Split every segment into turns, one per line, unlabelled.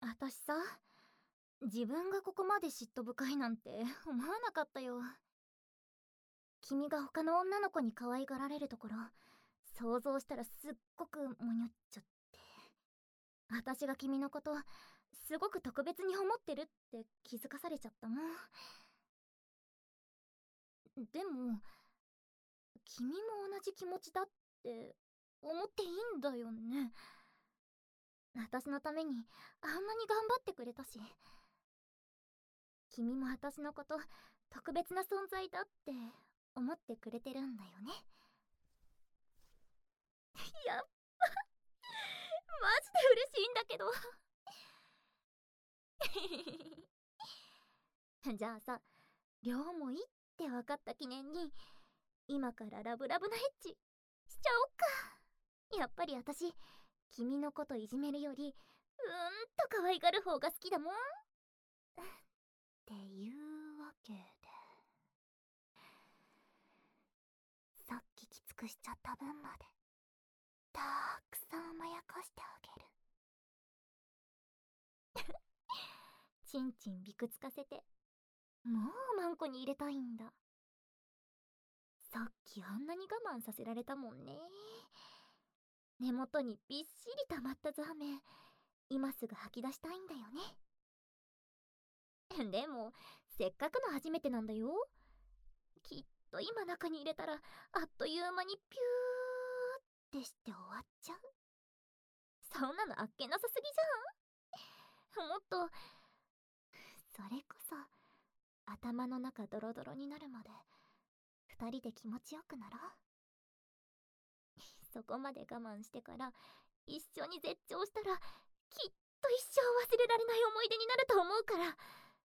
私さ、自分がここまで嫉妬深いなんて思わなかったよ。君が他の女の子に可愛がられるところ想像したらすっごくもにょっちゃって、私が君のことすごく特別に思ってるって気づかされちゃったもん。でも君も同じ気持ちだって思っていいんだよね。私のためにあんなに頑張ってくれたし、君も私のこと特別な存在だって思ってくれてるんだよね。やっぱマジで嬉しいんだけど。じゃあさ、両思いって分かった記念に今からラブラブなエッチしちゃおっか。やっぱり私君のこといじめるより可愛がる方が好きだもん。っていうわけで、さっききつくしちゃった分までたくさん甘やかしてあげる。ちんちんびくつかせてもうマンコに入れたいんだ。さっきあんなに我慢させられたもんね。根元にびっしり溜まったザーメン今すぐ吐き出したいんだよね。でもせっかくの初めてなんだよ。きっと今中に入れたらあっという間にピューってして終わっちゃう。そんなのあっけなさすぎじゃん。もっとそれこそ頭の中ドロドロになるまで二人で気持ちよくなろう。そこまで我慢してから一緒に絶頂したらきっと一生忘れられない思い出になると思うからね。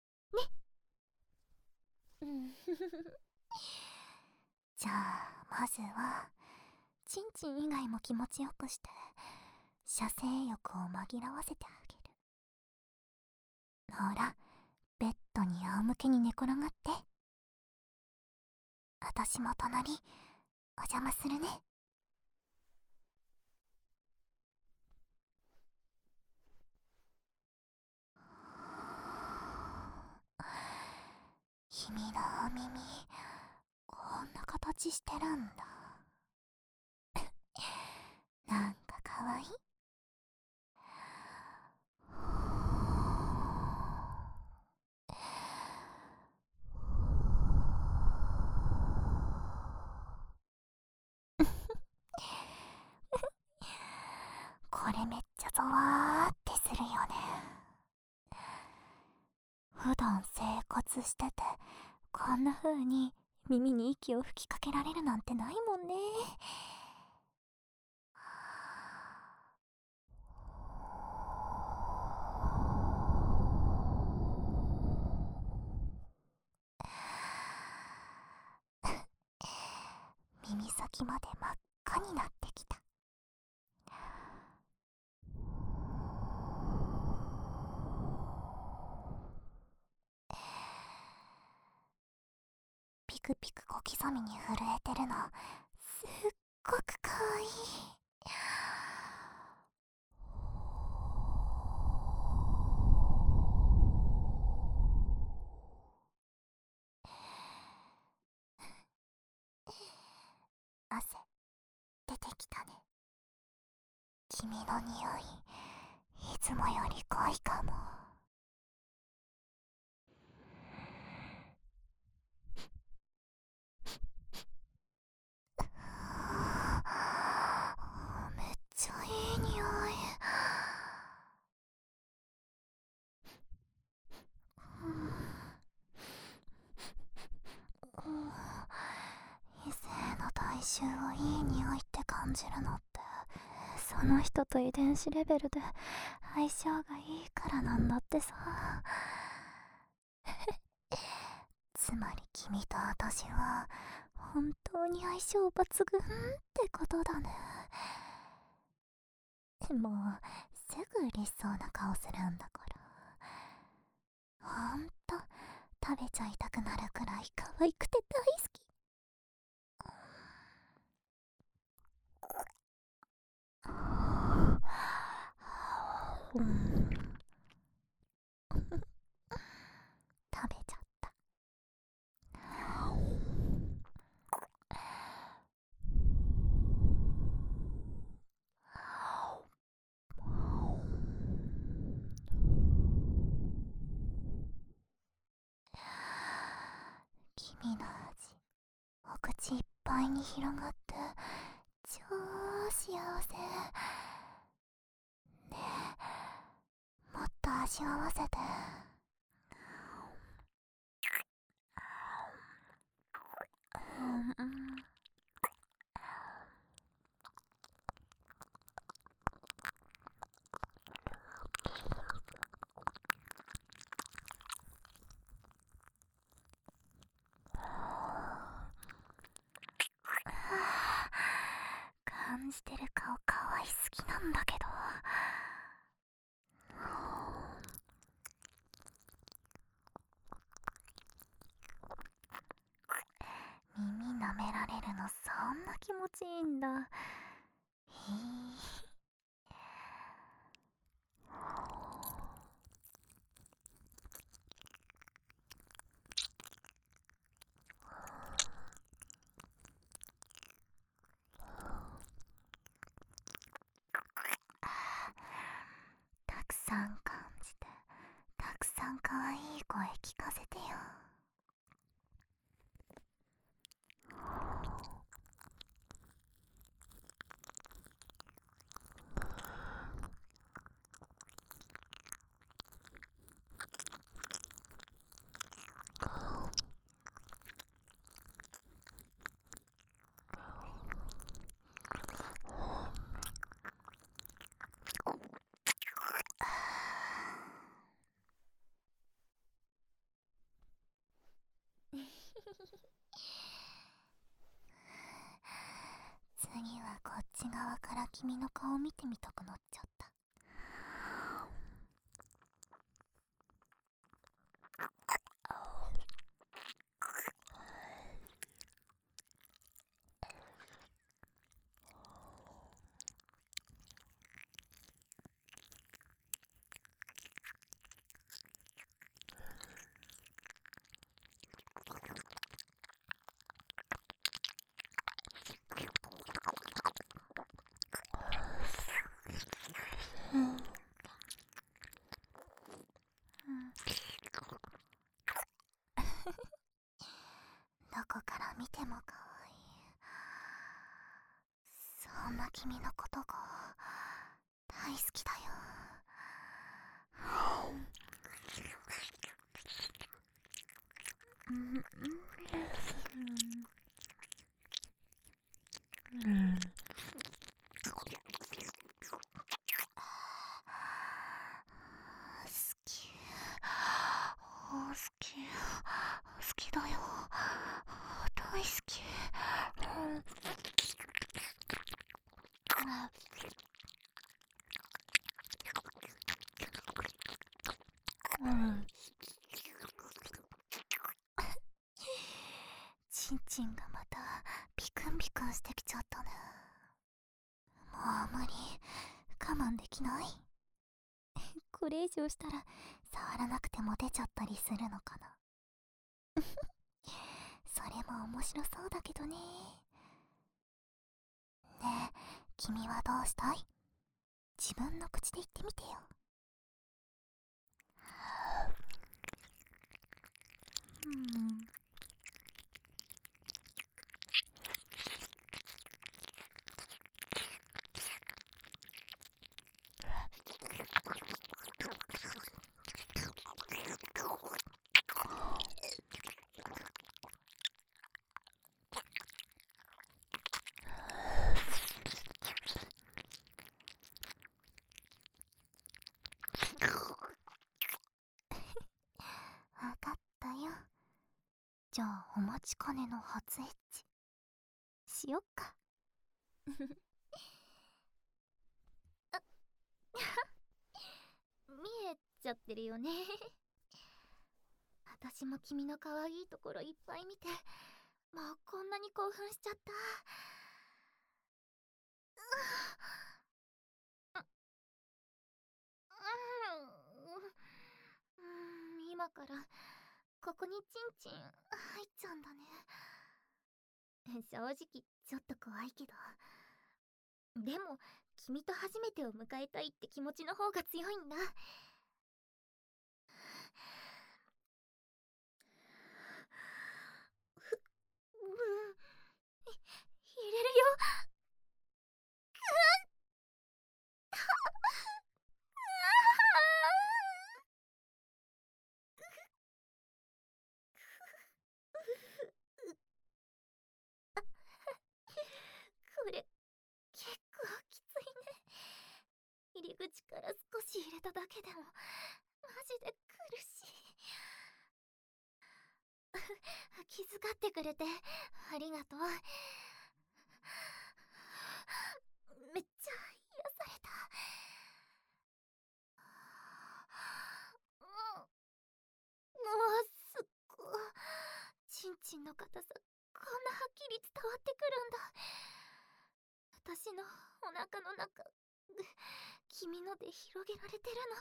じゃあまずはチンチン以外も気持ちよくして射精欲を紛らわせてあげる。ほら、ベッドに仰向けに寝転がって。私も隣お邪魔するね。君のお耳こんな形してるんだ。なんかかわいい。これめっちゃゾワーってするよね。普段生活しててこんな風に耳に息を吹きかけられるなんてないもんね。耳先まで真っ赤になってきた。ピクピク小刻みに震えてるのすっごくかわいい。汗出てきたね。君の匂いいつもより濃いかも。めっちゃいい匂い。異性の体臭をいい匂いって感じるのってその人と遺伝子レベルで相性がいいからなんだってさ。つまり君と私は本当に相性抜群ってことだね。もうすぐ嬉しそうな顔するんだから、ほんと食べちゃいたくなるくらい可愛くて大好き。
リの味、お口いっぱいに広がって超幸せ。ねえ、もっと味わわせて。感じてる顔かわいすぎなんだけど。耳舐められるのそんな気持ちいいんだ。へえ。たくさん感じて、たくさんかわいい声聞かせてよ。次はこっち側から君の顔見てみたくなっちゃった。どこから見てもかわいい。そんな君のことが大好きだよ。好き。好き。好きだよ。大好き。ちんちんがまたピクンピクンしてきちゃったね。もう無理。我慢できない。これ以上したら触らなくても出ちゃったりするのかな。それも面白そうだけどね。ねえ、君はどうしたい？自分の口で言ってみてよ。わかったよ。じゃあお待ちかねの初エッチしよっか。見えちゃってるよね。私も君の可愛いところいっぱい見て、もうこんなに興奮しちゃった。今からここにチンチン入っちゃうんだね。正直ちょっと怖いけど、でも君と初めてを迎えたいって気持ちの方が強いんだ。 これ結構きついね。入り口から少し入れただけでもマジで苦しい。気遣ってくれてありがとう。めっちゃ癒された。すっごい。ちんちんの硬さこんなはっきり伝わってくるんだ。私のお腹の中君ので広げられてるの。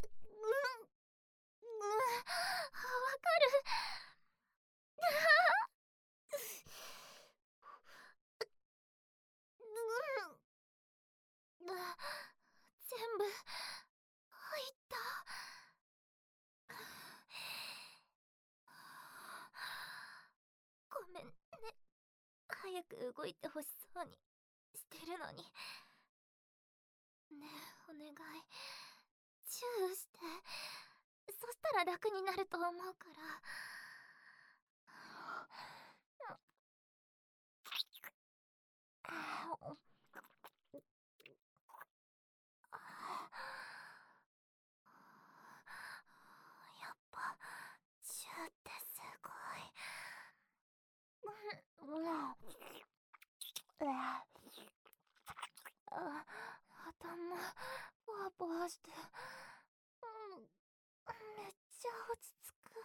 わかる。全部入った。ごめんね。早く動いてほしそうにしてるのに。ねえ、お願い。チューして。そしたら楽になると思うから。やっぱチューってすごい。頭ポワポワして、めっちゃ落ち着く。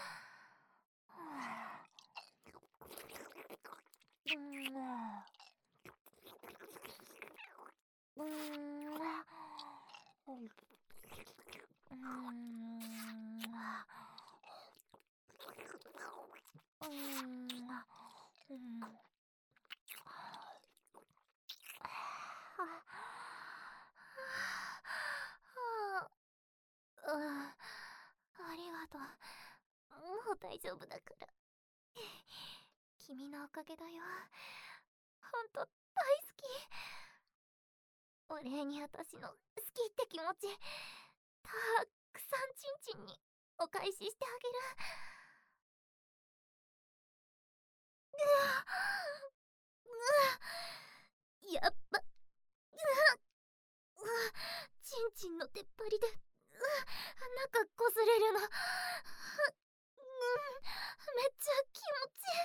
ありがとう。もう大丈夫だから。君のおかげだよ。ほんと大好き。お礼に私の好きって気持ちたくさんちんちんにお返ししてあげる。やっぱちんちんの出っ張りで中こすれるの。めっちゃ気持ちい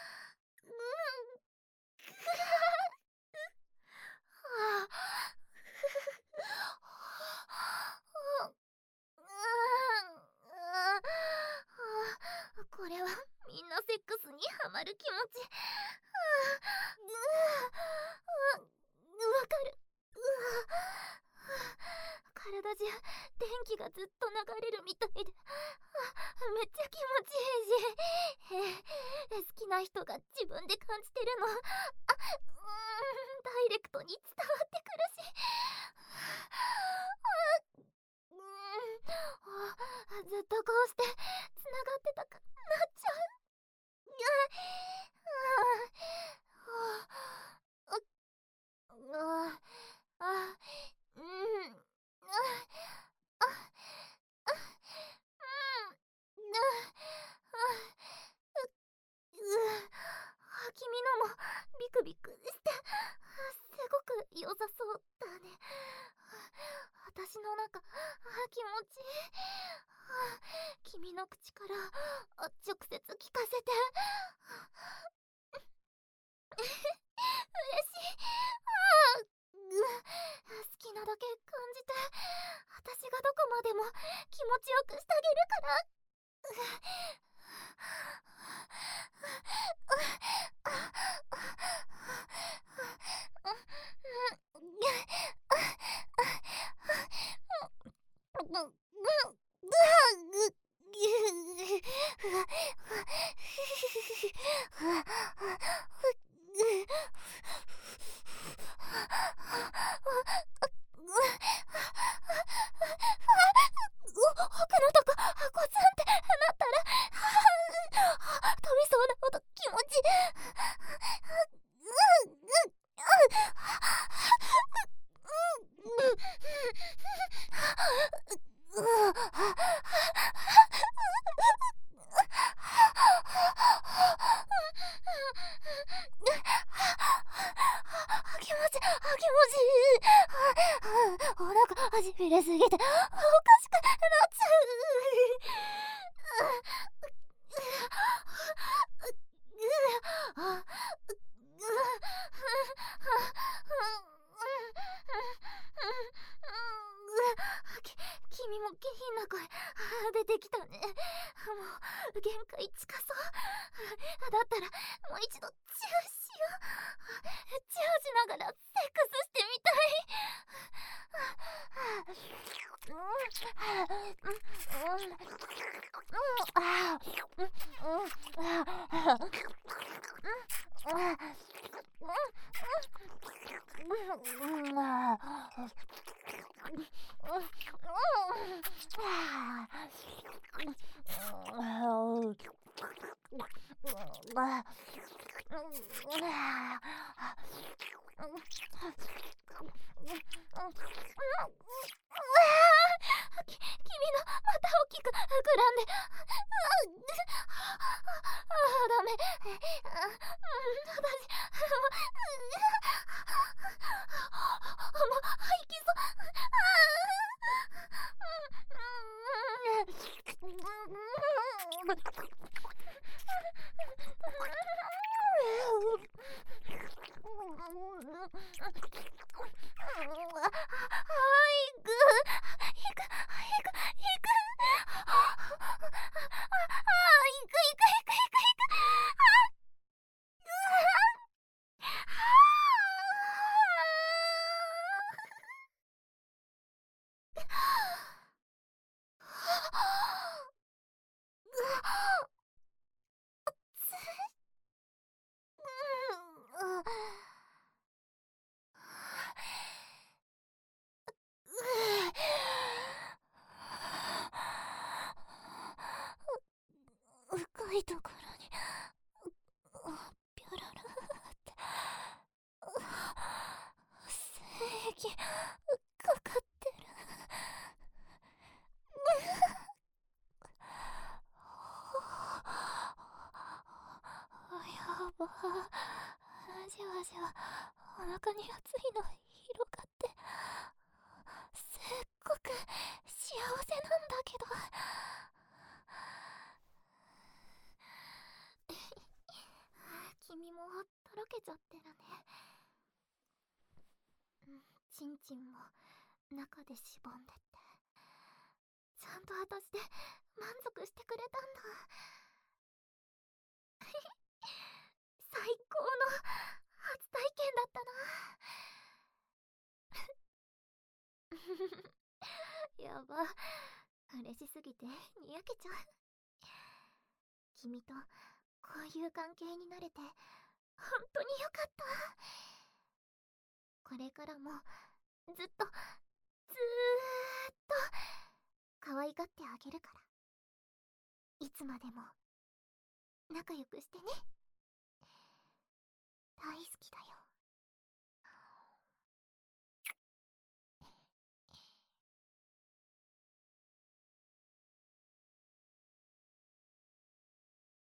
い。これはみんなセックスにハマる気持ち。わかる。体中電気がずっと流れるみたいで、めっちゃ気持ちいいし、好きな人が自分で感じてるのダイレクトに伝わってくるし、ずっとこうしてつながってたかなっちゃう。君のもビクビクしてすごく良さそうだね。私の中気持ちいい。君の口から直接聞かせて。嬉しい。好きなだけ感じて、私がどこまでも気持ちよくしてあげるから。奥のとこコツンってなったら飛びそうなほど気持ち。 お腹しびれすぎておかしくなっちゃ君も下品な声出てきたね。もう限界近そう。だったらもう一度チューしよう。チューしながらセックスしてみたい。君のまた大きく膨らんで、ダメ。私、いきそう深いところにピョロロって精液かかってる。やば、じわじわお腹に熱いの広がって、すっごく幸せなんだけど。君もとろけちゃってるね。ちんちんも中でしぼんでって、ちゃんと私で満足してくれたんだ。最高の初体験だったな。やば、嬉しすぎてにやけちゃう。君とこういう関係になれて本当によかった。これからもずっとずーっと可愛がってあげるから、いつまでも仲良くしてね。大好きだよ。